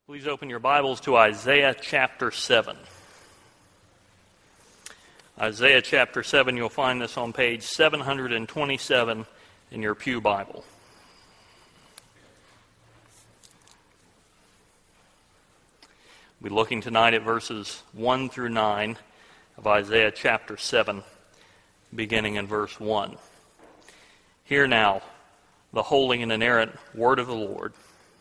Please open your Bibles to Isaiah chapter 7. Isaiah chapter 7, you'll find this on page 727 in your Pew Bible. We're looking tonight at verses 1 through 9 of Isaiah chapter 7, beginning in verse 1. Hear now the holy and inerrant word of the Lord.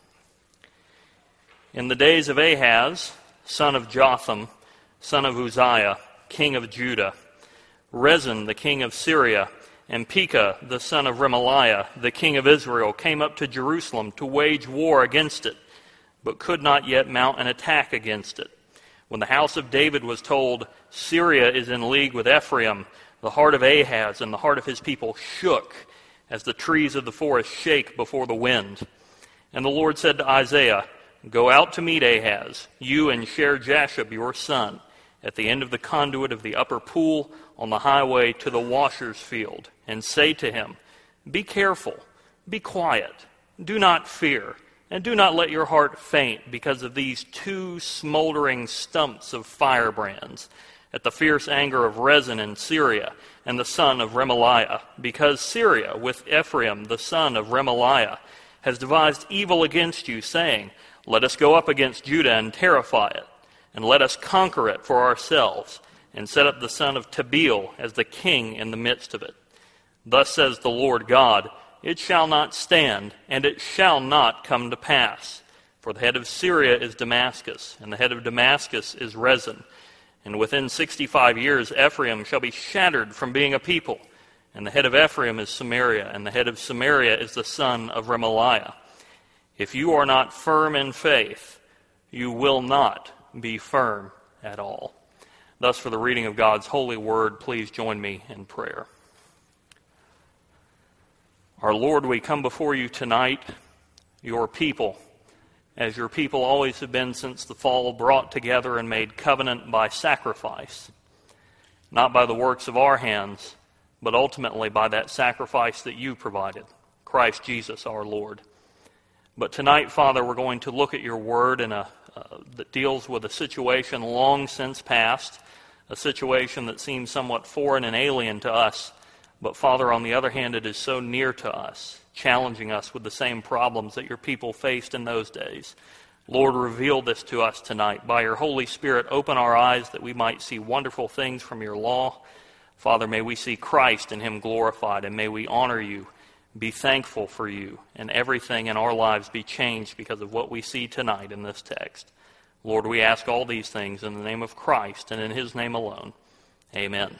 In the days of Ahaz, son of Jotham, son of Uzziah, king of Judah, Rezin, the king of Syria, and Pekah, the son of Remaliah, the king of Israel, came up to Jerusalem to wage war against it, but could not yet mount an attack against it. When the house of David was told, Syria is in league with Ephraim, the heart of Ahaz and the heart of his people shook, as the trees of the forest shake before the wind. And the Lord said to Isaiah, Go out to meet Ahaz, you and Shear-Jashub your son, at the end of the conduit of the upper pool on the highway to the washer's field, and say to him, Be careful, be quiet, do not fear, and do not let your heart faint because of these two smoldering stumps of firebrands, at the fierce anger of Rezin in Syria and the son of Remaliah, because Syria with Ephraim the son of Remaliah has devised evil against you, saying, Let us go up against Judah and terrify it, and let us conquer it for ourselves, and set up the son of Tabeel as the king in the midst of it. Thus says the Lord God, It shall not stand, and it shall not come to pass. For the head of Syria is Damascus, and the head of Damascus is Rezin. And within 65 years Ephraim shall be shattered from being a people, and the head of Ephraim is Samaria, and the head of Samaria is the son of Remaliah. If you are not firm in faith, you will not be firm at all. Thus, for the reading of God's holy word, please join me in prayer. Our Lord, we come before you tonight, your people, as your people always have been since the fall, brought together and made covenant by sacrifice, not by the works of our hands, but ultimately by that sacrifice that you provided, Christ Jesus our Lord. But tonight, Father, we're going to look at your word that deals with a situation long since past, a situation that seems somewhat foreign and alien to us. But Father, on the other hand, it is so near to us, challenging us with the same problems that your people faced in those days. Lord, reveal this to us tonight. By your Holy Spirit, open our eyes that we might see wonderful things from your law. Father, may we see Christ and him glorified, and may we honor you, be thankful for you, and everything in our lives be changed because of what we see tonight in this text. Lord, we ask all these things in the name of Christ and in his name alone. Amen.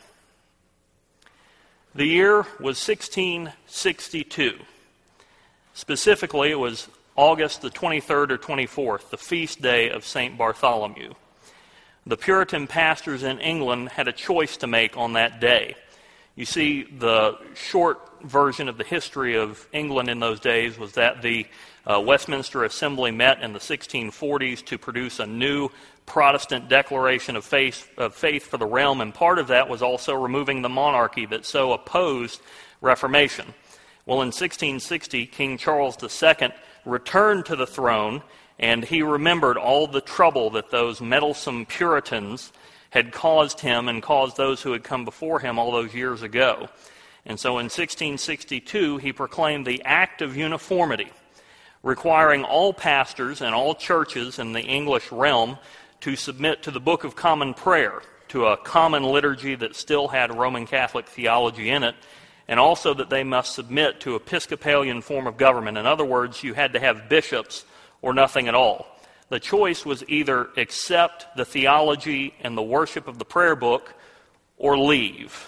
The year was 1662. Specifically, it was August the 23rd or 24th, the feast day of St. Bartholomew. The Puritan pastors in England had a choice to make on that day. You see, the short version of the history of England in those days was that the Westminster Assembly met in the 1640s to produce a new Protestant declaration of faith for the realm, and part of that was also removing the monarchy that so opposed Reformation. Well, in 1660, King Charles II returned to the throne, and he remembered all the trouble that those meddlesome Puritans had caused him and caused those who had come before him all those years ago. And so in 1662, he proclaimed the Act of Uniformity, requiring all pastors and all churches in the English realm to submit to the Book of Common Prayer, to a common liturgy that still had Roman Catholic theology in it, and also that they must submit to Episcopalian form of government. In other words, you had to have bishops or nothing at all. The choice was either accept the theology and the worship of the prayer book or leave.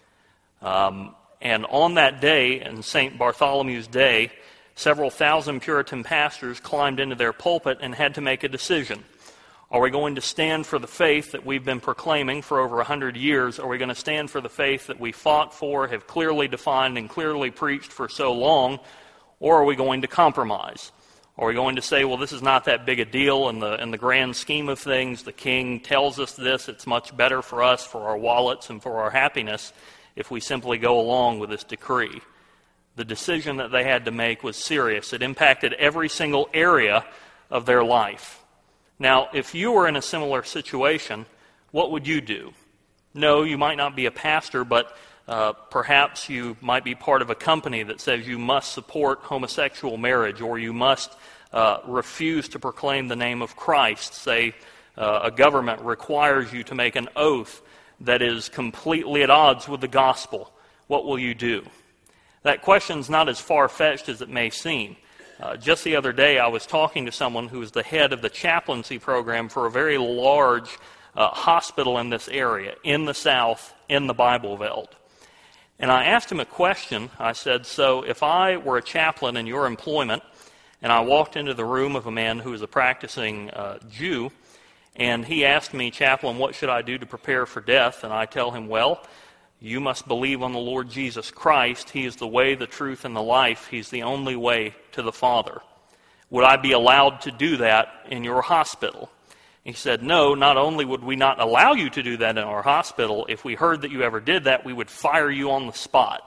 And on that day, in St. Bartholomew's Day, several thousand Puritan pastors climbed into their pulpit and had to make a decision. Are we going to stand for the faith that we've been proclaiming for over 100 years? Are we going to stand for the faith that we fought for, have clearly defined and clearly preached for so long? Or are we going to compromise? Are we going to say, well, this is not that big a deal in the grand scheme of things. The king tells us this. It's much better for us, for our wallets, and for our happiness if we simply go along with this decree. The decision that they had to make was serious. It impacted every single area of their life. Now, if you were in a similar situation, what would you do? No, you might not be a pastor, but perhaps you might be part of a company that says you must support homosexual marriage, or you must refuse to proclaim the name of Christ. Say a government requires you to make an oath that is completely at odds with the gospel. What will you do? That question's not as far-fetched as it may seem. Just the other day, I was talking to someone who is the head of the chaplaincy program for a very large hospital in this area, in the South, in the Bible Belt. And I asked him a question. I said, so if I were a chaplain in your employment, and I walked into the room of a man who was a practicing Jew, and he asked me, Chaplain, what should I do to prepare for death? And I tell him, well, you must believe on the Lord Jesus Christ. He is the way, the truth, and the life. He's the only way to the Father. Would I be allowed to do that in your hospital? He said, no, not only would we not allow you to do that in our hospital, if we heard that you ever did that, we would fire you on the spot.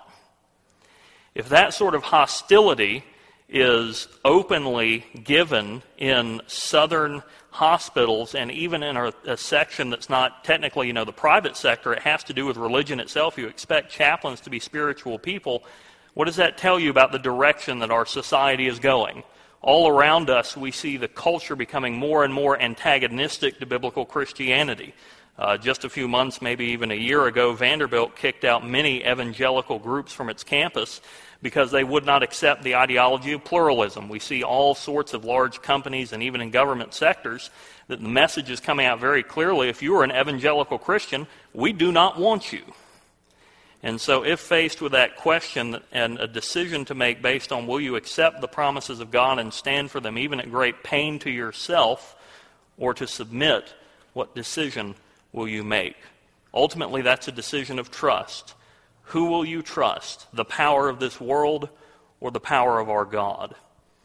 If that sort of hostility is openly given in southern hospitals, and even in a section that's not technically, the private sector, it has to do with religion itself. You expect chaplains to be spiritual people. What does that tell you about the direction that our society is going? All around us, we see the culture becoming more and more antagonistic to biblical Christianity. Just a few months, maybe even a year ago, Vanderbilt kicked out many evangelical groups from its campus because they would not accept the ideology of pluralism. We see all sorts of large companies and even in government sectors that the message is coming out very clearly. If you are an evangelical Christian, we do not want you. And so if faced with that question and a decision to make based on will you accept the promises of God and stand for them even at great pain to yourself, or to submit, what decision will you make? Ultimately, that's a decision of trust. Who will you trust? The power of this world or the power of our God?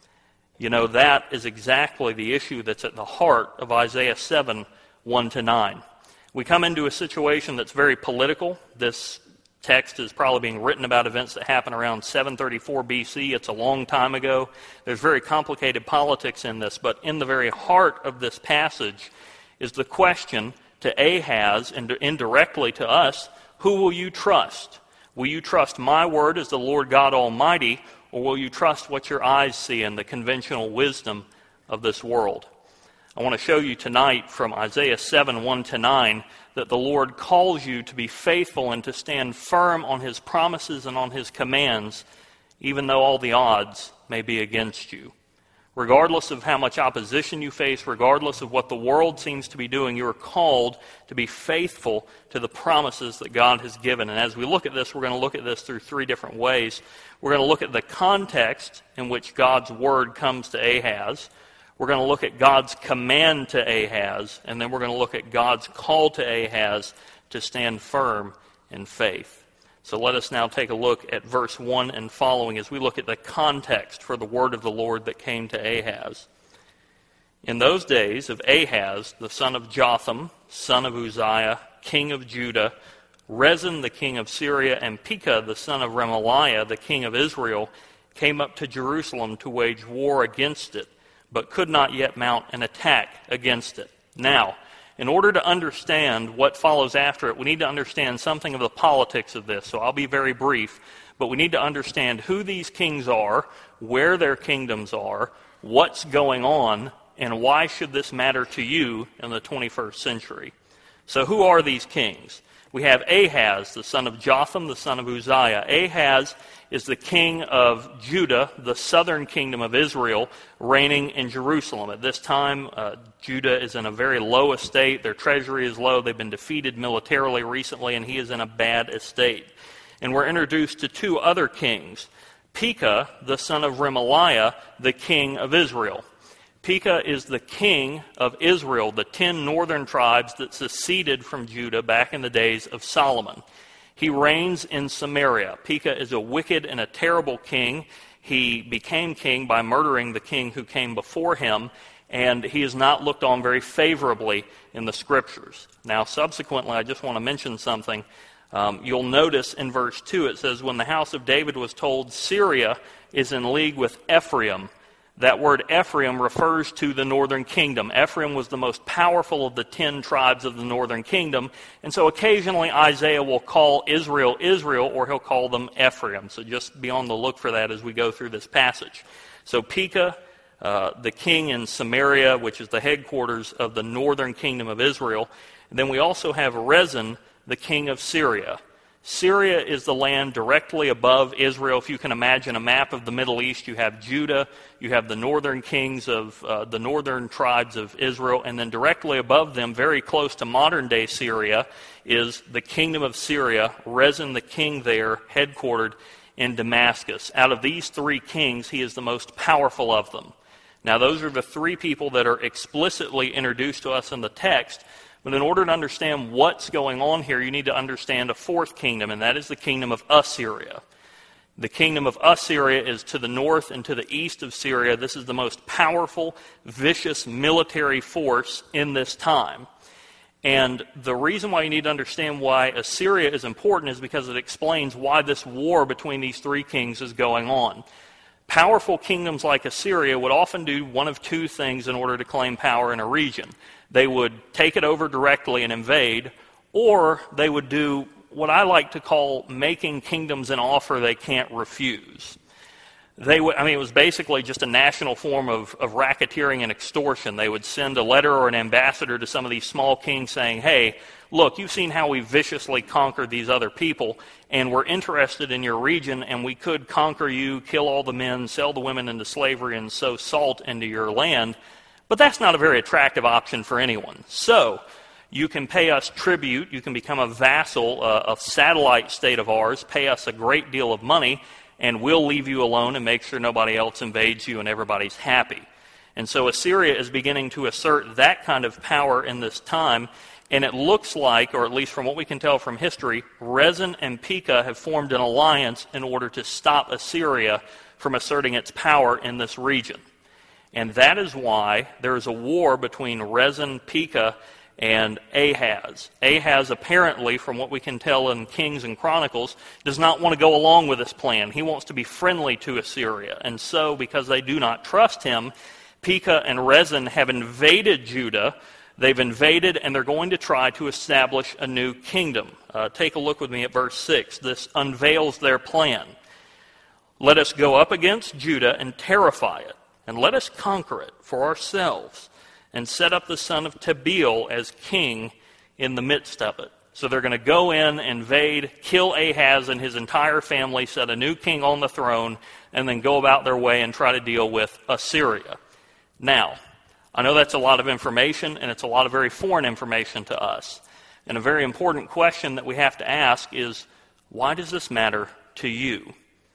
That is exactly the issue that's at the heart of Isaiah 7, 1-9. We come into a situation that's very political. This text is probably being written about events that happened around 734 BC. It's a long time ago. There's very complicated politics in this, but in the very heart of this passage is the question to Ahaz and indirectly to us, who will you trust? Will you trust my word as the Lord God Almighty, or will you trust what your eyes see in the conventional wisdom of this world? I want to show you tonight from Isaiah 7, 1-9, that the Lord calls you to be faithful and to stand firm on His promises and on His commands, even though all the odds may be against you. Regardless of how much opposition you face, regardless of what the world seems to be doing, you are called to be faithful to the promises that God has given. And as we look at this, we're going to look at this through three different ways. We're going to look at the context in which God's word comes to Ahaz. We're going to look at God's command to Ahaz. And then we're going to look at God's call to Ahaz to stand firm in faith. So let us now take a look at verse 1 and following as we look at the context for the word of the Lord that came to Ahaz. In those days of Ahaz, the son of Jotham, son of Uzziah, king of Judah, Rezin, the king of Syria, and Pekah, the son of Remaliah, the king of Israel, came up to Jerusalem to wage war against it, but could not yet mount an attack against it. Now, in order to understand what follows after it, we need to understand something of the politics of this. So I'll be very brief, but we need to understand who these kings are, where their kingdoms are, what's going on, and why should this matter to you in the 21st century. So who are these kings? We have Ahaz, the son of Jotham, the son of Uzziah. Ahaz is the king of Judah, the southern kingdom of Israel, reigning in Jerusalem. At this time, Judah is in a very low estate. Their treasury is low. They've been defeated militarily recently, and he is in a bad estate. And we're introduced to two other kings. Pekah, the son of Remaliah, the king of Israel. Pekah is the king of Israel, the 10 northern tribes that seceded from Judah back in the days of Solomon. He reigns in Samaria. Pekah is a wicked and a terrible king. He became king by murdering the king who came before him, and he is not looked on very favorably in the Scriptures. Now, subsequently, I just want to mention something. You'll notice in verse 2 it says, when the house of David was told Syria is in league with Ephraim, That word Ephraim refers to the northern kingdom. Ephraim was the most powerful of the 10 tribes of the northern kingdom, and so occasionally Isaiah will call Israel Israel, or he'll call them Ephraim. So just be on the look for that as we go through this passage. So Pekah, the king in Samaria, which is the headquarters of the northern kingdom of Israel. And then we also have Rezin, the king of Syria. Syria is the land directly above Israel. If you can imagine a map of the Middle East, you have Judah, you have the northern kings of the northern tribes of Israel, and then directly above them, very close to modern-day Syria, is the kingdom of Syria, Rezin the king there, headquartered in Damascus. Out of these 3 kings, he is the most powerful of them. Now, those are the 3 people that are explicitly introduced to us in the text. But in order to understand what's going on here, you need to understand a 4th kingdom, and that is the kingdom of Assyria. The kingdom of Assyria is to the north and to the east of Syria. This is the most powerful, vicious military force in this time. And the reason why you need to understand why Assyria is important is because it explains why this war between these 3 kings is going on. Powerful kingdoms like Assyria would often do one of 2 things in order to claim power in a region. They would take it over directly and invade, or they would do what I like to call making kingdoms an offer they can't refuse. It was basically just a national form of racketeering and extortion. They would send a letter or an ambassador to some of these small kings saying, hey, look, you've seen how we viciously conquered these other people, and we're interested in your region, and we could conquer you, kill all the men, sell the women into slavery, and sow salt into your land. But that's not a very attractive option for anyone. So you can pay us tribute, you can become a vassal, a satellite state of ours, pay us a great deal of money, and we'll leave you alone and make sure nobody else invades you and everybody's happy. And so Assyria is beginning to assert that kind of power in this time, and it looks like, or at least from what we can tell from history, Rezin and Pekah have formed an alliance in order to stop Assyria from asserting its power in this region. And that is why there is a war between Rezin, Pekah, and Ahaz. Ahaz, apparently, from what we can tell in Kings and Chronicles, does not want to go along with this plan. He wants to be friendly to Assyria. And so, because they do not trust him, Pekah and Rezin have invaded Judah. They've invaded, and they're going to try to establish a new kingdom. Take a look with me at verse 6. This unveils their plan. Let us go up against Judah and terrify it, and let us conquer it for ourselves, and set up the son of Tabeel as king in the midst of it. So they're going to go in, invade, kill Ahaz and his entire family, set a new king on the throne, and then go about their way and try to deal with Assyria. Now, I know that's a lot of information, and it's a lot of very foreign information to us. And a very important question that we have to ask is, why does this matter to you?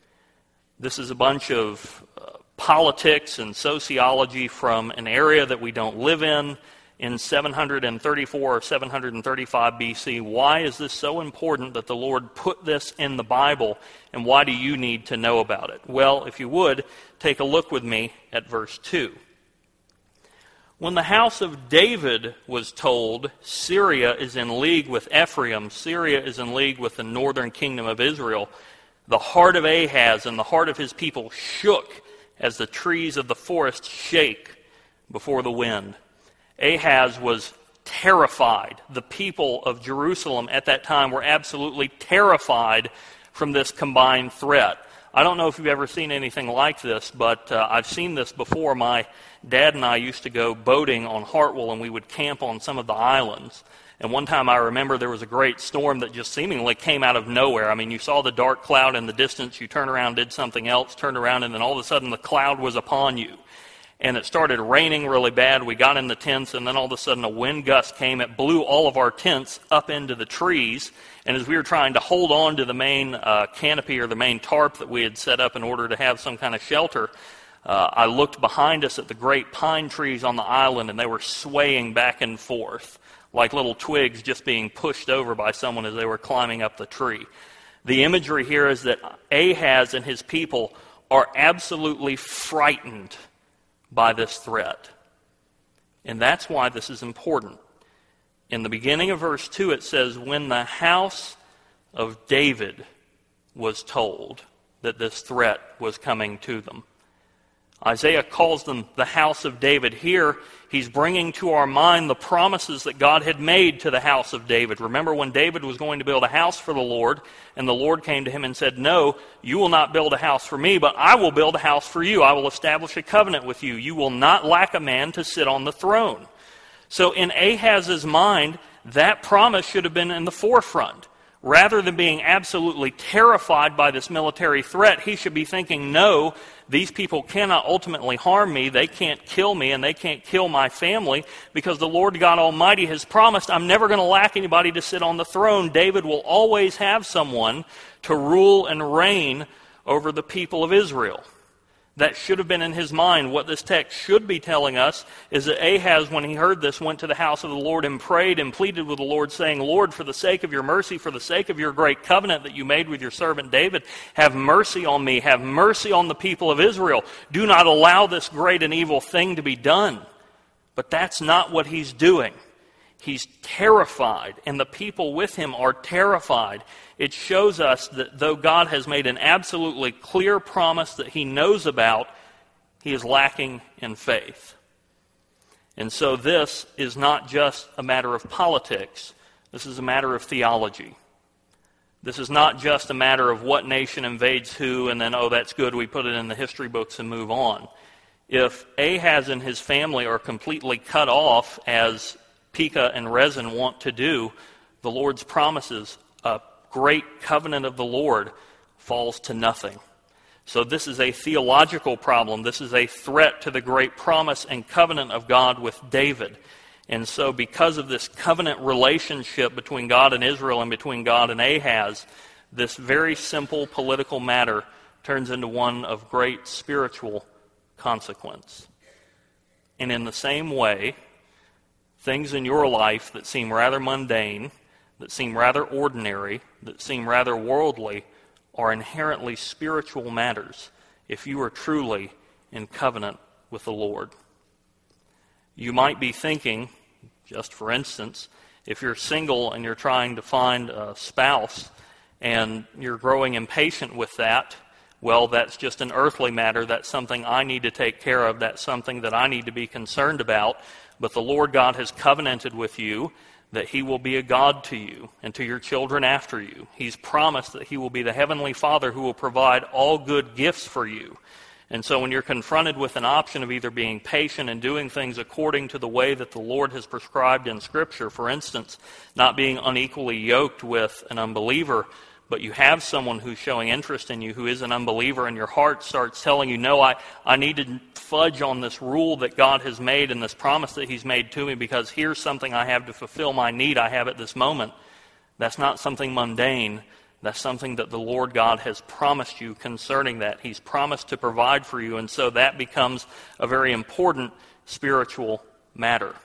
This is a bunch of politics and sociology from an area that we don't live in 734 or 735 BC. Why is this so important that the Lord put this in the Bible, and why do you need to know about it? Well, if you would, take a look with me at verse 2. When the house of David was told, Syria is in league with Ephraim, Syria is in league with the northern kingdom of Israel, the heart of Ahaz and the heart of his people shook as the trees of the forest shake before the wind. Ahaz was terrified. The people of Jerusalem at that time were absolutely terrified from this combined threat. I don't know if you've ever seen anything like this, but I've seen this before. My dad and I used to go boating on Hartwell, and we would camp on some of the islands. And one time I remember there was a great storm that just seemingly came out of nowhere. I mean, you saw the dark cloud in the distance, you turned around, did something else, turned around, and then all of a sudden the cloud was upon you. And it started raining really bad. We got in the tents, and then all of a sudden a wind gust came. It blew all of our tents up into the trees. And as we were trying to hold on to the main canopy or the main tarp that we had set up in order to have some kind of shelter, I looked behind us at the great pine trees on the island, and they were swaying back and forth like little twigs just being pushed over by someone as they were climbing up the tree. The imagery here is that Ahaz and his people are absolutely frightened by this threat. And that's why this is important. In the beginning of verse 2, it says, when the house of David was told that this threat was coming to them. Isaiah calls them the house of David. Here, he's bringing to our mind the promises that God had made to the house of David. Remember when David was going to build a house for the Lord, and the Lord came to him and said, "No, you will not build a house for me, but I will build a house for you. I will establish a covenant with you. You will not lack a man to sit on the throne." So in Ahaz's mind, that promise should have been in the forefront. Rather than being absolutely terrified by this military threat, he should be thinking, no, these people cannot ultimately harm me, they can't kill me, and they can't kill my family, because the Lord God Almighty has promised I'm never going to lack anybody to sit on the throne. David will always have someone to rule and reign over the people of Israel. That should have been in his mind. What this text should be telling us is that Ahaz, when he heard this, went to the house of the Lord and prayed and pleaded with the Lord, saying, "Lord, for the sake of your mercy, for the sake of your great covenant that you made with your servant David, have mercy on me, have mercy on the people of Israel. Do not allow this great and evil thing to be done." But that's not what he's doing. He's terrified, and the people with him are terrified. It shows us that though God has made an absolutely clear promise that he knows about, he is lacking in faith. And so this is not just a matter of politics. This is a matter of theology. This is not just a matter of what nation invades who, and then, oh, that's good, we put it in the history books and move on. If Ahaz and his family are completely cut off, as Pekah and Rezin want to do, the Lord's promises, a great covenant of the Lord, falls to nothing. So this is a theological problem. This is a threat to the great promise and covenant of God with David. And so because of this covenant relationship between God and Israel and between God and Ahaz, this very simple political matter turns into one of great spiritual consequence. And in the same way, things in your life that seem rather mundane, that seem rather ordinary, that seem rather worldly, are inherently spiritual matters if you are truly in covenant with the Lord. You might be thinking, just for instance, if you're single and you're trying to find a spouse and you're growing impatient with that, well, that's just an earthly matter. That's something I need to take care of. That's something that I need to be concerned about. But the Lord God has covenanted with you that he will be a God to you and to your children after you. He's promised that he will be the heavenly Father who will provide all good gifts for you. And so when you're confronted with an option of either being patient and doing things according to the way that the Lord has prescribed in Scripture, for instance, not being unequally yoked with an unbeliever, but you have someone who's showing interest in you who is an unbeliever, and your heart starts telling you, no, I need to fudge on this rule that God has made and this promise that he's made to me, because here's something I have to fulfill my need I have at this moment. That's not something mundane. That's something that the Lord God has promised you concerning that. He's promised to provide for you, and so that becomes a very important spiritual matter.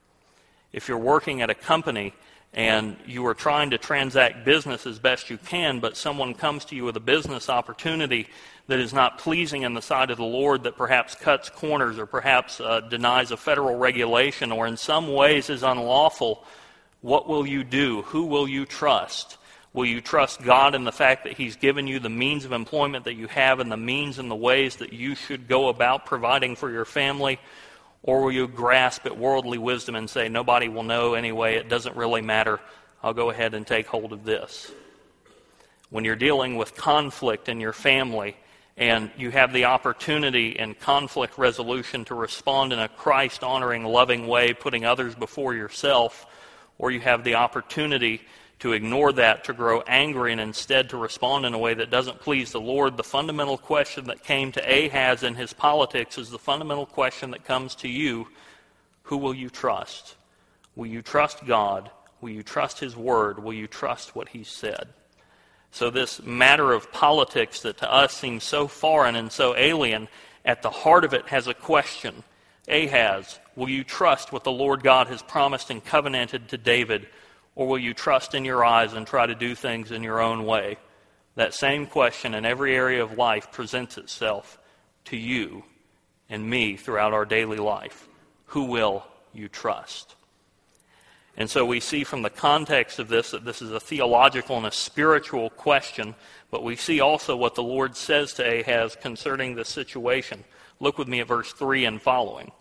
If you're working at a company and you are trying to transact business as best you can, but someone comes to you with a business opportunity that is not pleasing in the sight of the Lord, that perhaps cuts corners or perhaps denies a federal regulation or in some ways is unlawful, what will you do? Who will you trust? Will you trust God in the fact that he's given you the means of employment that you have and the means and the ways that you should go about providing for your family? Or will you grasp at worldly wisdom and say, nobody will know anyway, it doesn't really matter, I'll go ahead and take hold of this? When you're dealing with conflict in your family and you have the opportunity in conflict resolution to respond in a Christ-honoring, loving way, putting others before yourself, or you have the opportunity to ignore that, to grow angry, and instead to respond in a way that doesn't please the Lord, the fundamental question that came to Ahaz in his politics is the fundamental question that comes to you: who will you trust? Will you trust God? Will you trust his word? Will you trust what he said? So this matter of politics that to us seems so foreign and so alien, at the heart of it has a question. Ahaz, will you trust what the Lord God has promised and covenanted to David? Or will you trust in your eyes and try to do things in your own way? That same question in every area of life presents itself to you and me throughout our daily life. Who will you trust? And so we see from the context of this that this is a theological and a spiritual question, but we see also what the Lord says to Ahaz concerning this situation. Look with me at verse 3 and following.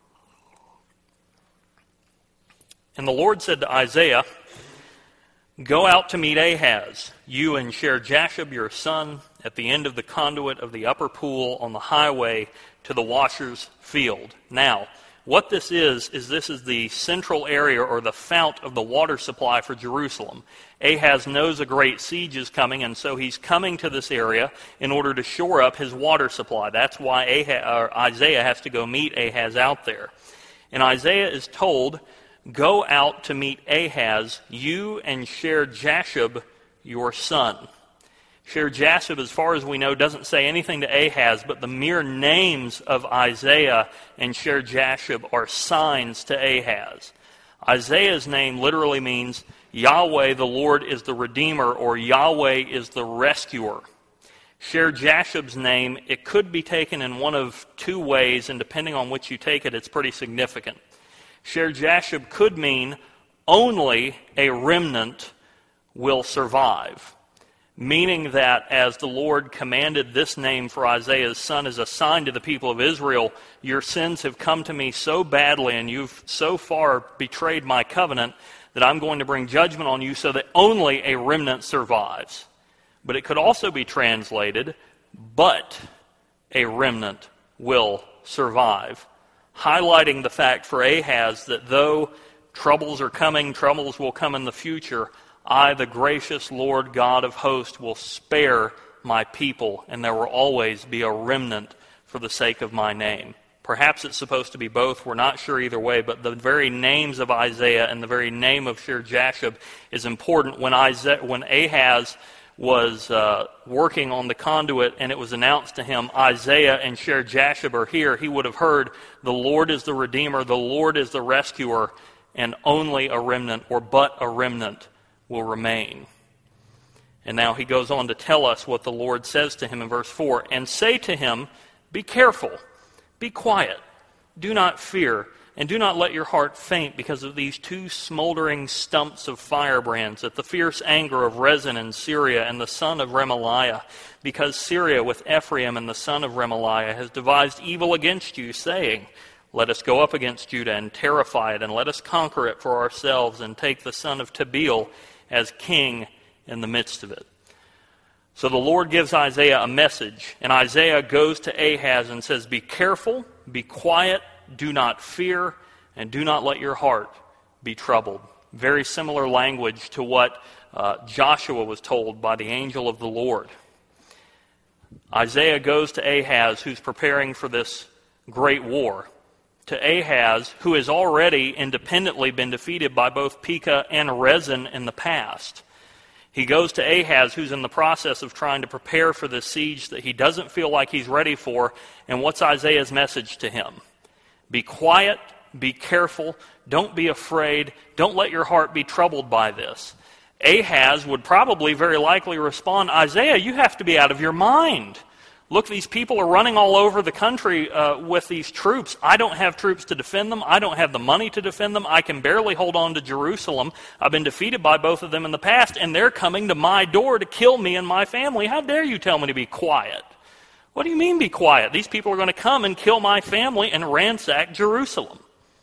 And the Lord said to Isaiah, "Go out to meet Ahaz, you and Shear-Jashub your son, at the end of the conduit of the upper pool on the highway to the washer's field." Now, what this is this is the central area or the fount of the water supply for Jerusalem. Ahaz knows a great siege is coming, and so he's coming to this area in order to shore up his water supply. That's why Isaiah has to go meet Ahaz out there. And Isaiah is told, "Go out to meet Ahaz, you and Shear-Jashub your son." Shear-Jashub, as far as we know, doesn't say anything to Ahaz, but the mere names of Isaiah and Shear-Jashub are signs to Ahaz. Isaiah's name literally means Yahweh the Lord is the Redeemer, or Yahweh is the Rescuer. Shear-Jashub's name, it could be taken in one of two ways, and depending on which you take it, it's pretty significant. Shear-Jashub could mean only a remnant will survive, meaning that as the Lord commanded this name for Isaiah's son as a sign to the people of Israel, your sins have come to me so badly and you've so far betrayed my covenant that I'm going to bring judgment on you so that only a remnant survives. But it could also be translated, but a remnant will survive, highlighting the fact for Ahaz that though troubles are coming, troubles will come in the future, I, the gracious Lord God of hosts, will spare my people, and there will always be a remnant for the sake of my name. Perhaps it's supposed to be both. We're not sure either way, but the very names of Isaiah and the very name of Shear-Jashub is important. When Ahaz was working on the conduit and it was announced to him, Isaiah and Shear-Jashub are here, he would have heard, the Lord is the Redeemer, the Lord is the Rescuer, and only a remnant, or but a remnant, will remain. And now he goes on to tell us what the Lord says to him in verse 4. "And say to him, be careful, be quiet, do not fear, and do not let your heart faint because of these two smoldering stumps of firebrands at the fierce anger of Rezin and Syria and the son of Remaliah, because Syria with Ephraim and the son of Remaliah has devised evil against you, saying, let us go up against Judah and terrify it, and let us conquer it for ourselves and take the son of Tabeel as king in the midst of it." So the Lord gives Isaiah a message, and Isaiah goes to Ahaz and says, be careful, be quiet, do not fear, and do not let your heart be troubled. Very similar language to what Joshua was told by the angel of the Lord. Isaiah goes to Ahaz, who's preparing for this great war, to Ahaz, who has already independently been defeated by both Pekah and Rezin in the past. He goes to Ahaz, who's in the process of trying to prepare for the siege that he doesn't feel like he's ready for, and what's Isaiah's message to him? Be quiet, be careful, don't be afraid, don't let your heart be troubled by this. Ahaz would probably very likely respond, Isaiah, you have to be out of your mind. Look, these people are running all over the country with these troops. I don't have troops to defend them. I don't have the money to defend them. I can barely hold on to Jerusalem. I've been defeated by both of them in the past, and they're coming to my door to kill me and my family. How dare you tell me to be quiet? What do you mean be quiet? These people are going to come and kill my family and ransack Jerusalem.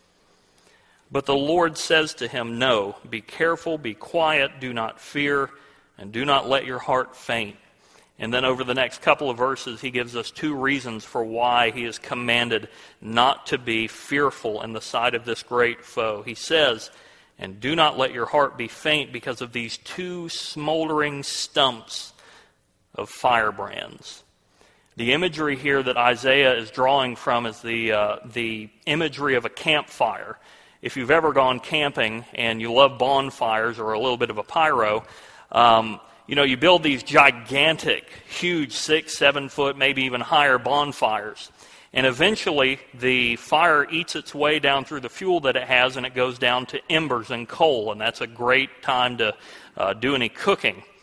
But the Lord says to him, no, be careful, be quiet, do not fear, and do not let your heart faint. And then over the next couple of verses, he gives us two reasons for why he is commanded not to be fearful in the sight of this great foe. He says, and do not let your heart be faint because of these two smoldering stumps of firebrands. The imagery here that Isaiah is drawing from is the imagery of a campfire. If you've ever gone camping and you love bonfires or a little bit of a pyro, you build these gigantic, huge 6, 7 foot, maybe even higher bonfires. And eventually the fire eats its way down through the fuel that it has, and it goes down to embers and coal. And that's a great time to do any cooking.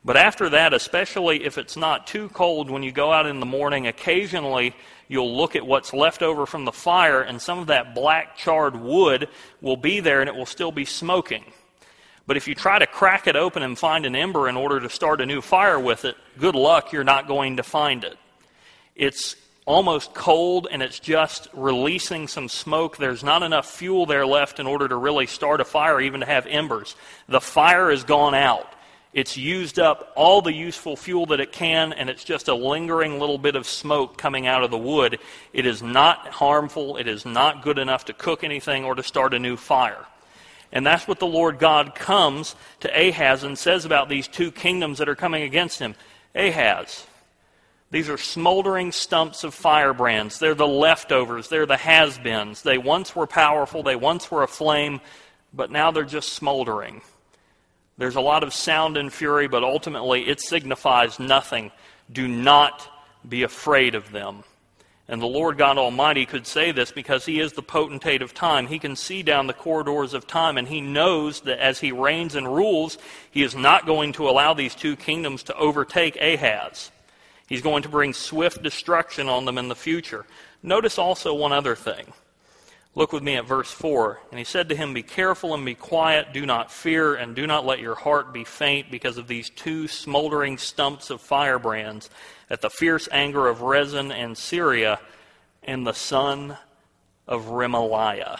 But after that, especially if it's not too cold when you go out in the morning, occasionally you'll look at what's left over from the fire, and some of that black charred wood will be there and it will still be smoking. But if you try to crack it open and find an ember in order to start a new fire with it, good luck, you're not going to find it. It's almost cold and it's just releasing some smoke. There's not enough fuel there left in order to really start a fire, even to have embers. The fire has gone out. It's used up all the useful fuel that it can, and it's just a lingering little bit of smoke coming out of the wood. It is not harmful. It is not good enough to cook anything or to start a new fire. And that's what the Lord God comes to Ahaz and says about these two kingdoms that are coming against him. Ahaz, these are smoldering stumps of firebrands. They're the leftovers. They're the has-beens. They once were powerful. They once were aflame, but now they're just smoldering. There's a lot of sound and fury, but ultimately it signifies nothing. Do not be afraid of them. And the Lord God Almighty could say this because He is the potentate of time. He can see down the corridors of time, and He knows that as He reigns and rules, He is not going to allow these two kingdoms to overtake Ahaz. He's going to bring swift destruction on them in the future. Notice also one other thing. Look with me at verse 4. And he said to him, "Be careful and be quiet, do not fear, and do not let your heart be faint because of these two smoldering stumps of firebrands, at the fierce anger of Rezin and Syria, and the son of Remaliah."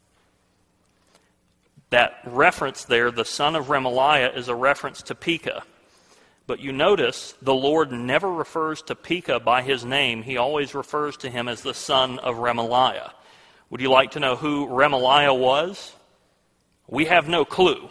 That reference there, the son of Remaliah, is a reference to Pekah. But you notice the Lord never refers to Pekah by his name. He always refers to him as the son of Remaliah. Would you like to know who Remaliah was? We have no clue.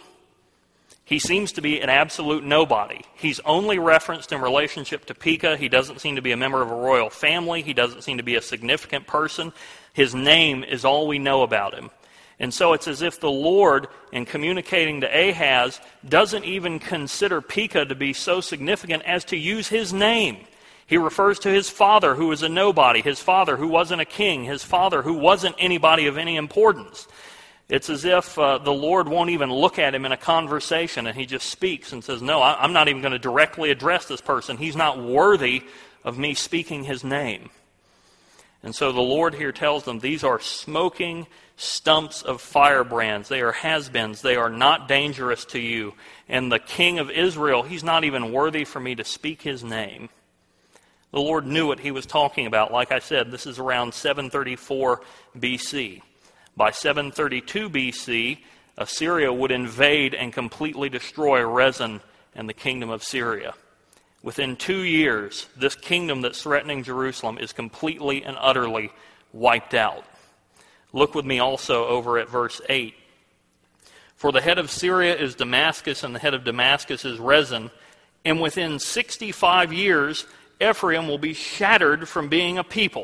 He seems to be an absolute nobody. He's only referenced in relationship to Pekah. He doesn't seem to be a member of a royal family. He doesn't seem to be a significant person. His name is all we know about him. And so it's as if the Lord, in communicating to Ahaz, doesn't even consider Pekah to be so significant as to use his name. He refers to his father, who was a nobody, his father who wasn't a king, his father who wasn't anybody of any importance. It's as if the Lord won't even look at him in a conversation, and he just speaks and says, "No, I'm not even going to directly address this person. He's not worthy of me speaking his name." And so the Lord here tells them these are smoking stumps of firebrands. They are has-beens. They are not dangerous to you. And the king of Israel, he's not even worthy for me to speak his name. The Lord knew what he was talking about. Like I said, this is around 734 BC. By 732 BC, Assyria would invade and completely destroy Rezin and the kingdom of Syria. Within 2 years, this kingdom that's threatening Jerusalem is completely and utterly wiped out. Look with me also over at verse 8. "For the head of Syria is Damascus, and the head of Damascus is Rezin, and within 65 years, Ephraim will be shattered from being a people."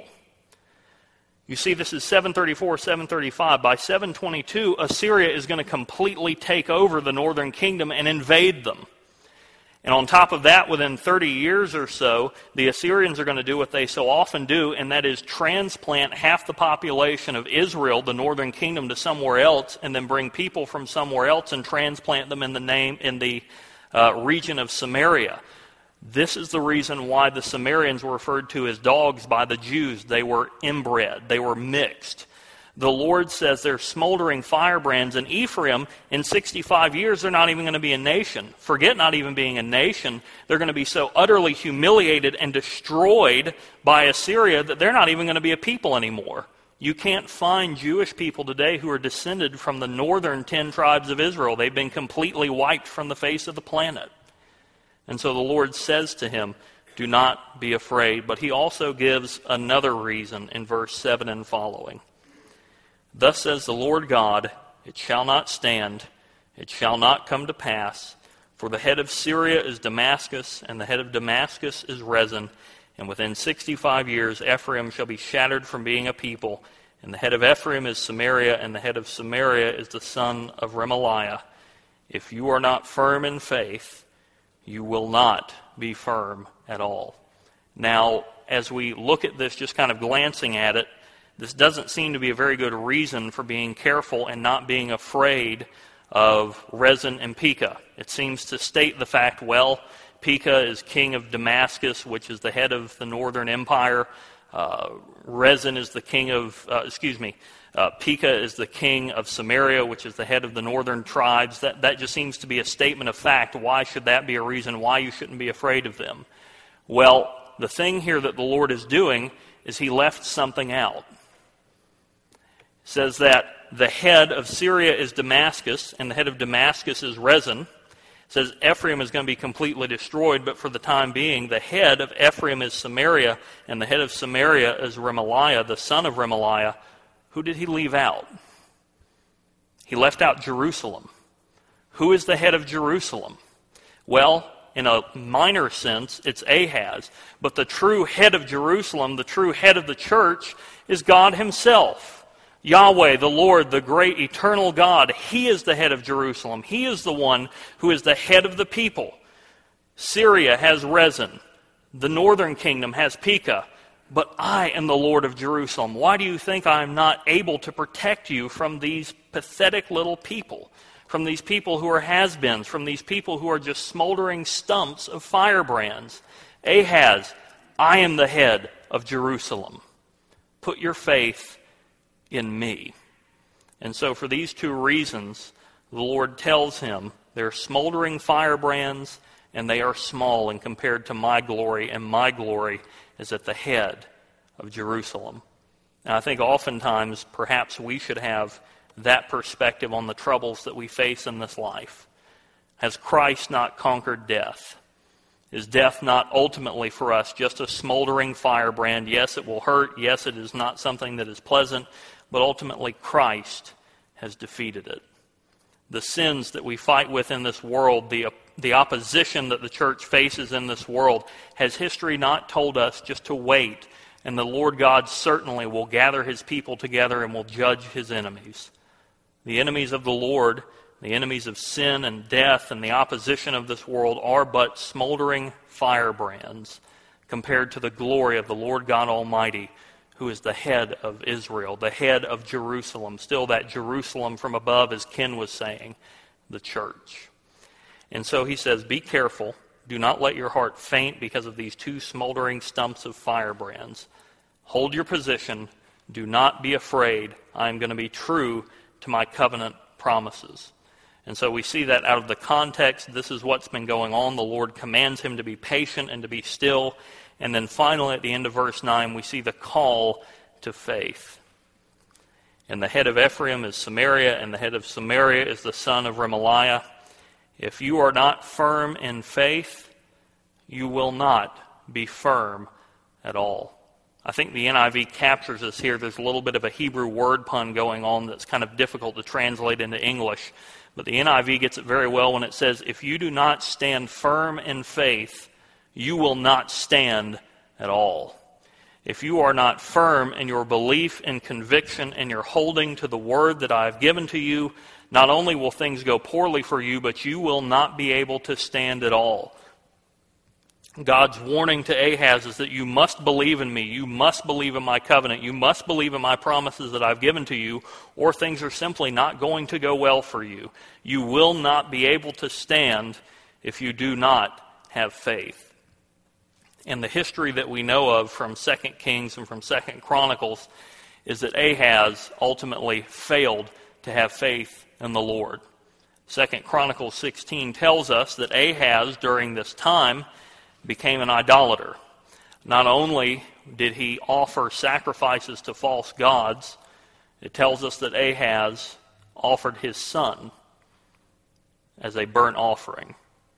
You see, this is 734, 735. By 722, Assyria is going to completely take over the northern kingdom and invade them. And on top of that, within 30 years or so, the Assyrians are going to do what they so often do, and that is transplant half the population of Israel, the northern kingdom, to somewhere else, and then bring people from somewhere else and transplant them in the region of Samaria. This is the reason why the Samaritans were referred to as dogs by the Jews. They were inbred. They were mixed. The Lord says they're smoldering firebrands, and Ephraim, in 65 years, they're not even going to be a nation. Forget not even being a nation. They're going to be so utterly humiliated and destroyed by Assyria that they're not even going to be a people anymore. You can't find Jewish people today who are descended from the northern 10 tribes of Israel. They've been completely wiped from the face of the planet. And so the Lord says to him, "Do not be afraid." But he also gives another reason in verse 7 and following. "Thus says the Lord God, it shall not stand, it shall not come to pass, for the head of Syria is Damascus, and the head of Damascus is Rezin, and within 65 years Ephraim shall be shattered from being a people, and the head of Ephraim is Samaria, and the head of Samaria is the son of Remaliah. If you are not firm in faith, you will not be firm at all." Now, as we look at this, just kind of glancing at it, this doesn't seem to be a very good reason for being careful and not being afraid of Rezin and Pekah. It seems to state the fact, well, Pekah is king of Damascus, which is the head of the northern empire. Rezin is the king of, Pekah is the king of Samaria, which is the head of the northern tribes. That just seems to be a statement of fact. Why should that be a reason why you shouldn't be afraid of them? Well, the thing here that the Lord is doing is he left something out. It says that the head of Syria is Damascus, and the head of Damascus is Rezin. It says Ephraim is going to be completely destroyed, but for the time being, the head of Ephraim is Samaria, and the head of Samaria is Remaliah, the son of Remaliah. Who did he leave out? He left out Jerusalem. Who is the head of Jerusalem? Well, in a minor sense, it's Ahaz. But the true head of Jerusalem, the true head of the church, is God himself. Yahweh, the Lord, the great eternal God, he is the head of Jerusalem. He is the one who is the head of the people. Syria has Rezin. The northern kingdom has Pekah. But I am the Lord of Jerusalem. Why do you think I am not able to protect you from these pathetic little people? From these people who are has-beens? From these people who are just smoldering stumps of firebrands? Ahaz, I am the head of Jerusalem. Put your faith in me. And so for these two reasons, the Lord tells him they're smoldering firebrands and they are small and compared to my glory, and my glory is at the head of Jerusalem. And I think oftentimes perhaps we should have that perspective on the troubles that we face in this life. Has Christ not conquered death? Is death not ultimately for us just a smoldering firebrand? Yes, it will hurt. Yes, it is not something that is pleasant. But ultimately, Christ has defeated it. The sins that we fight with in this world, the opposition that the church faces in this world, has history not told us just to wait? And the Lord God certainly will gather his people together and will judge his enemies. The enemies of the Lord, the enemies of sin and death and the opposition of this world are but smoldering firebrands compared to the glory of the Lord God Almighty, who is the head of Israel, the head of Jerusalem. Still that Jerusalem from above, as Ken was saying, the church. And so he says, be careful. Do not let your heart faint because of these two smoldering stumps of firebrands. Hold your position. Do not be afraid. I am going to be true to my covenant promises. And so we see that out of the context. This is what's been going on. The Lord commands him to be patient and to be still. And then finally, at the end of verse 9, we see the call to faith. And the head of Ephraim is Samaria, and the head of Samaria is the son of Remaliah. If you are not firm in faith, you will not be firm at all. I think the NIV captures us here. There's a little bit of a Hebrew word pun going on that's kind of difficult to translate into English. But the NIV gets it very well when it says, if you do not stand firm in faith, you will not stand at all. If you are not firm in your belief and conviction and your holding to the word that I have given to you, not only will things go poorly for you, but you will not be able to stand at all. God's warning to Ahaz is that you must believe in me. You must believe in my covenant. You must believe in my promises that I've given to you, or things are simply not going to go well for you. You will not be able to stand if you do not have faith. And the history that we know of from 2 Kings and from 2 Chronicles is that Ahaz ultimately failed to have faith in the Lord. 2 Chronicles 16 tells us that Ahaz, during this time, became an idolater. Not only did he offer sacrifices to false gods, it tells us that Ahaz offered his son as a burnt offering.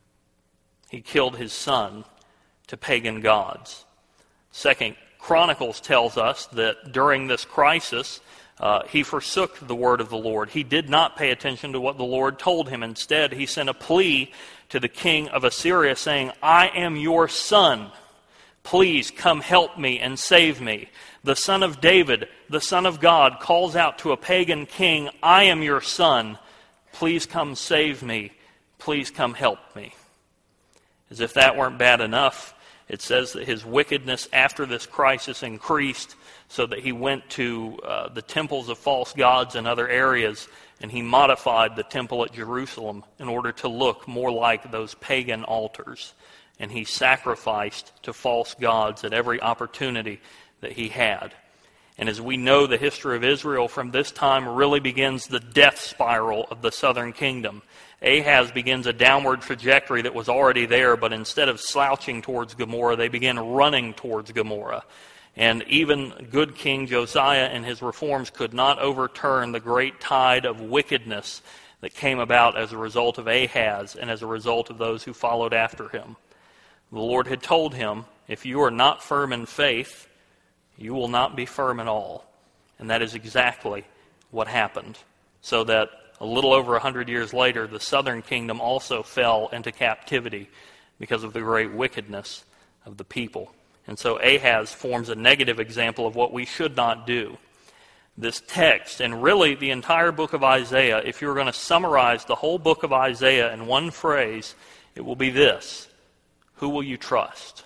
He killed his son to pagan gods. 2 Chronicles tells us that during this crisis, he forsook the word of the Lord. He did not pay attention to what the Lord told him. Instead, he sent a plea to the king of Assyria saying, I am your son. Please come help me and save me. The son of David, the son of God, calls out to a pagan king, I am your son. Please come save me. Please come help me. As if that weren't bad enough, it says that his wickedness after this crisis increased so that he went to the temples of false gods in other areas, and he modified the temple at Jerusalem in order to look more like those pagan altars. and he sacrificed to false gods at every opportunity that he had. And as we know, the history of Israel from this time really begins the death spiral of the southern kingdom. Ahaz begins a downward trajectory that was already there, but instead of slouching towards Gomorrah, they began running towards Gomorrah. And even good King Josiah and his reforms could not overturn the great tide of wickedness that came about as a result of Ahaz and as a result of those who followed after him. The Lord had told him, if you are not firm in faith, you will not be firm at all. And that is exactly what happened. So that a little over 100 years later, the southern kingdom also fell into captivity because of the great wickedness of the people. And so Ahaz forms a negative example of what we should not do. This text, and really the entire book of Isaiah, if you were going to summarize the whole book of Isaiah in one phrase, it will be this: who will you trust?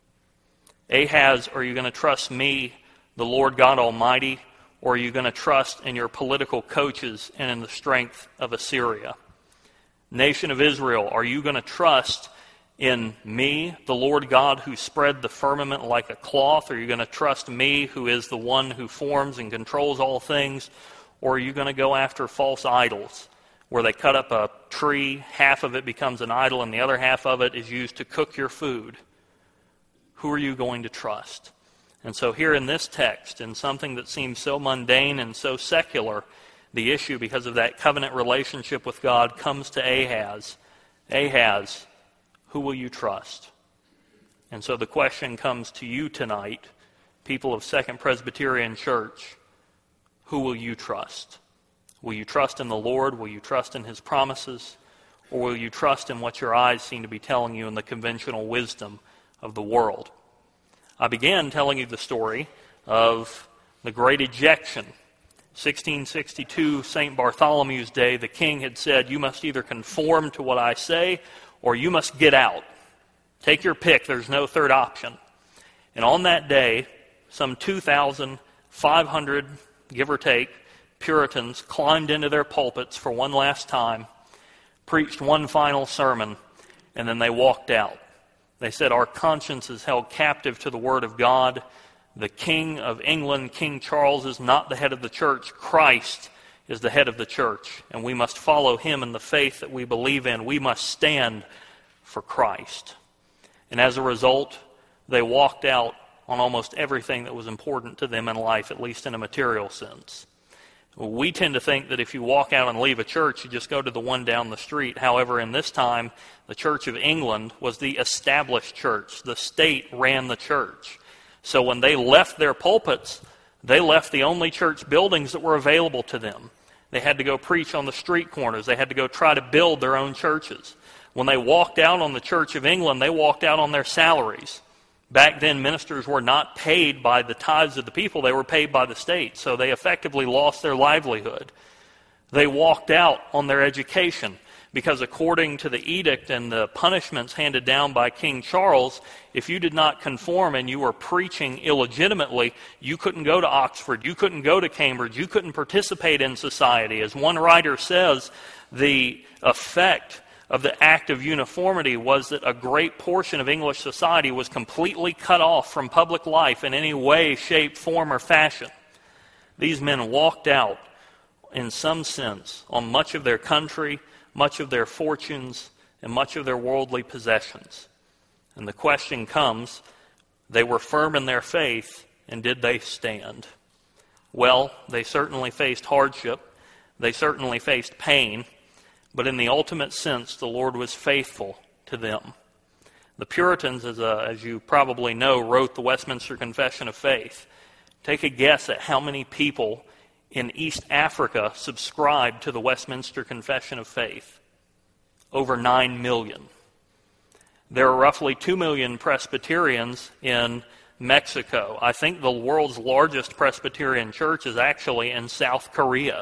Ahaz, are you going to trust me, the Lord God Almighty, or are you going to trust in your political coaches and in the strength of Assyria? Nation of Israel, are you going to trust in me, the Lord God who spread the firmament like a cloth? Are you going to trust me, who is the one who forms and controls all things? Or are you going to go after false idols, where they cut up a tree, half of it becomes an idol, and the other half of it is used to cook your food? Who are you going to trust? And so here in this text, in something that seems so mundane and so secular, the issue, because of that covenant relationship with God, comes to Ahaz. Ahaz, who will you trust? And so the question comes to you tonight, people of Second Presbyterian Church, who will you trust? Will you trust in the Lord? Will you trust in His promises? Or will you trust in what your eyes seem to be telling you in the conventional wisdom of the world? I began telling you the story of the Great Ejection. 1662, St. Bartholomew's Day, the king had said, you must either conform to what I say or you must get out. Take your pick, there's no third option. And on that day, some 2,500, give or take, Puritans climbed into their pulpits for one last time, preached one final sermon, and then they walked out. They said, our conscience is held captive to the Word of God. The King of England, King Charles, is not the head of the church. Christ is the head of the church, and we must follow Him in the faith that we believe in. We must stand for Christ. And as a result, they walked out on almost everything that was important to them in life, at least in a material sense. We tend to think that if you walk out and leave a church, you just go to the one down the street. However, in this time, the Church of England was the established church. The state ran the church. So when they left their pulpits, they left the only church buildings that were available to them. They had to go preach on the street corners. They had to go try to build their own churches. When they walked out on the Church of England, they walked out on their salaries. Back then, ministers were not paid by the tithes of the people. They were paid by the state. So they effectively lost their livelihood. They walked out on their education because according to the edict and the punishments handed down by King Charles, if you did not conform and you were preaching illegitimately, you couldn't go to Oxford, you couldn't go to Cambridge, you couldn't participate in society. As one writer says, the effect of the Act of Uniformity was that a great portion of English society was completely cut off from public life in any way, shape, form, or fashion. These men walked out, in some sense, on much of their country, much of their fortunes, and much of their worldly possessions. And the question comes, they were firm in their faith, and did they stand? Well, they certainly faced hardship. They certainly faced pain. But in the ultimate sense, the Lord was faithful to them. The Puritans, as you probably know, wrote the Westminster Confession of Faith. Take a guess at how many people in East Africa subscribed to the Westminster Confession of Faith. Over 9 million. There are roughly 2 million Presbyterians in Mexico. I think the world's largest Presbyterian church is actually in South Korea.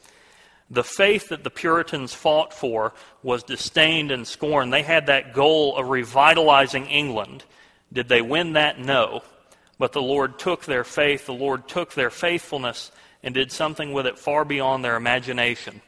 The faith that the Puritans fought for was disdained and scorned. They had that goal of revitalizing England. Did they win that? No. But the Lord took their faith, the Lord took their faithfulness, and did something with it far beyond their imagination.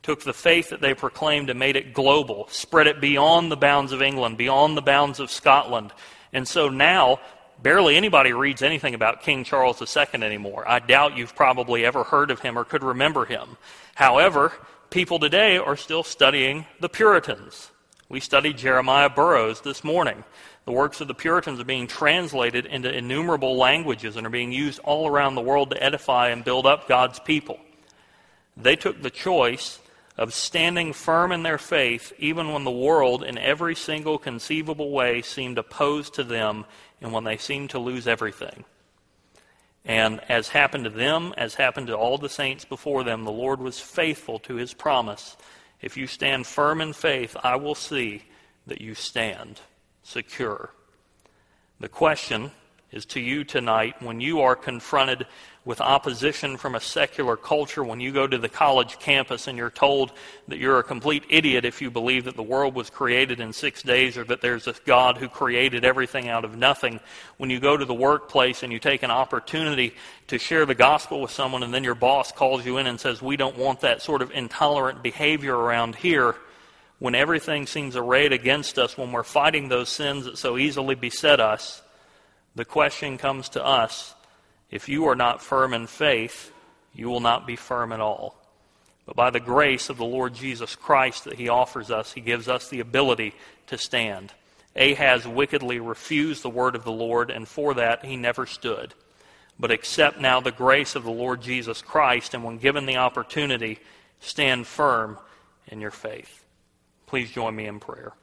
took the faith that they proclaimed and made it global, spread it beyond the bounds of England, beyond the bounds of Scotland. And so now, barely anybody reads anything about King Charles II anymore. I doubt you've probably ever heard of him or could remember him. However, people today are still studying the Puritans. We studied Jeremiah Burroughs this morning. The works of the Puritans are being translated into innumerable languages and are being used all around the world to edify and build up God's people. They took the choice of standing firm in their faith even when the world in every single conceivable way seemed opposed to them and when they seemed to lose everything. And as happened to them, as happened to all the saints before them, the Lord was faithful to his promise. If you stand firm in faith, I will see that you stand secure. The question is to you tonight, when you are confronted with opposition from a secular culture, when you go to the college campus and you're told that you're a complete idiot if you believe that the world was created in 6 days or that there's a God who created everything out of nothing, when you go to the workplace and you take an opportunity to share the gospel with someone and then your boss calls you in and says, we don't want that sort of intolerant behavior around here, when everything seems arrayed against us, when we're fighting those sins that so easily beset us, the question comes to us, if you are not firm in faith, you will not be firm at all. But by the grace of the Lord Jesus Christ that he offers us, he gives us the ability to stand. Ahaz wickedly refused the word of the Lord, and for that he never stood. But accept now the grace of the Lord Jesus Christ, and when given the opportunity, stand firm in your faith. Please join me in prayer.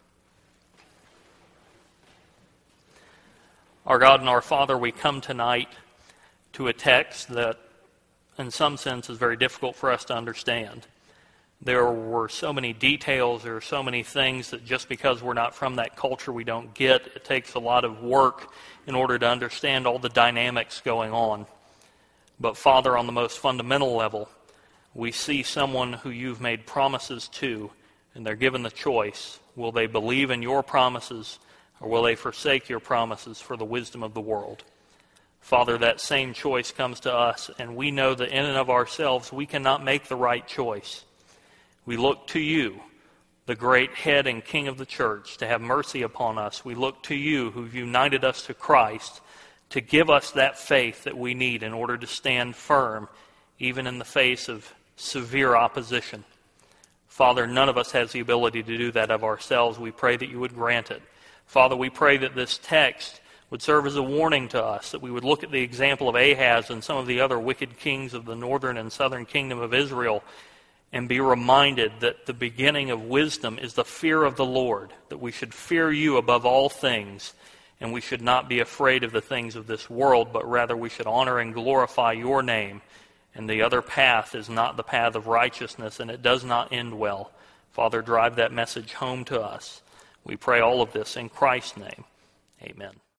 Our God and our Father, we come tonight to a text that in some sense is very difficult for us to understand. There were so many details, there are so many things that just because we're not from that culture we don't get. It takes a lot of work in order to understand all the dynamics going on. But Father, on the most fundamental level, we see someone who you've made promises to, and they're given the choice. Will they believe in your promises, or will they forsake your promises for the wisdom of the world? Father, that same choice comes to us, and we know that in and of ourselves we cannot make the right choice. We look to you, the great head and king of the church, to have mercy upon us. We look to you, who've united us to Christ, to give us that faith that we need in order to stand firm, even in the face of severe opposition. Father, none of us has the ability to do that of ourselves. We pray that you would grant it. Father, we pray that this text would serve as a warning to us, that we would look at the example of Ahaz and some of the other wicked kings of the northern and southern kingdom of Israel and be reminded that the beginning of wisdom is the fear of the Lord, that we should fear you above all things, and we should not be afraid of the things of this world, but rather we should honor and glorify your name. And the other path is not the path of righteousness, and it does not end well. Father, drive that message home to us. We pray all of this in Christ's name. Amen.